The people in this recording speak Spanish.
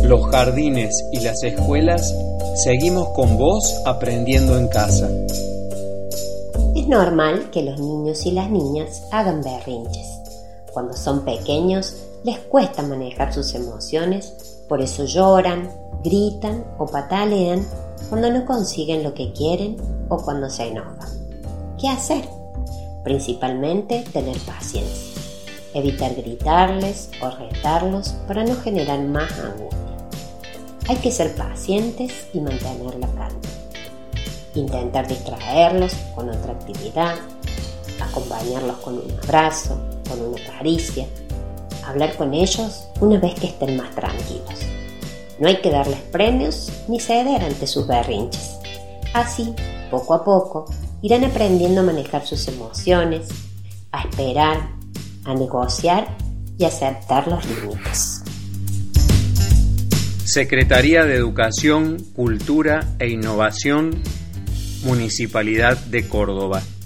los jardines y las escuelas, seguimos con vos aprendiendo en casa. Es normal que los niños y las niñas hagan berrinches. Cuando son pequeños les cuesta manejar sus emociones, por eso lloran, gritan o patalean cuando no consiguen lo que quieren o cuando se enojan. ¿Qué hacer? Principalmente tener paciencia. Evitar gritarles o retarlos para no generar más angustia. Hay que ser pacientes y mantener la calma. Intentar distraerlos con otra actividad, acompañarlos con un abrazo, con una caricia, hablar con ellos una vez que estén más tranquilos. No hay que darles premios ni ceder ante sus berrinches. Así, poco a poco, irán aprendiendo a manejar sus emociones, a esperar, a negociar y a aceptar los límites. Secretaría de Educación, Cultura e Innovación, Municipalidad de Córdoba.